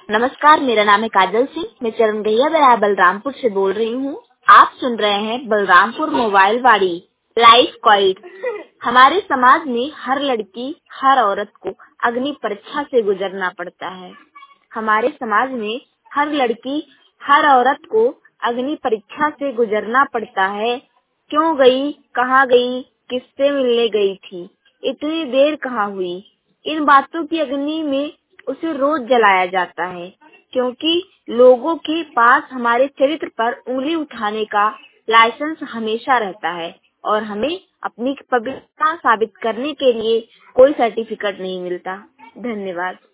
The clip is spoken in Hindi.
नमस्कार, मेरा नाम है काजल सिंह। मैं चरण गैया बलरामपुर से बोल रही हूँ। आप सुन रहे हैं बलरामपुर मोबाइल वाड़ी लाइफ क्वाइट। हमारे समाज में हर लड़की, हर औरत को अग्नि परीक्षा से गुजरना पड़ता है। हमारे समाज में हर लड़की, हर औरत को अग्नि परीक्षा से गुजरना पड़ता है। क्यों गई, कहाँ गई, किससे मिलने गई थी, इतनी देर कहाँ हुई, इन बातों की अग्नि में उसे रोज जलाया जाता है, क्योंकि लोगों के पास हमारे चरित्र पर उंगली उठाने का लाइसेंस हमेशा रहता है और हमें अपनी पवित्रता साबित करने के लिए कोई सर्टिफिकेट नहीं मिलता। धन्यवाद।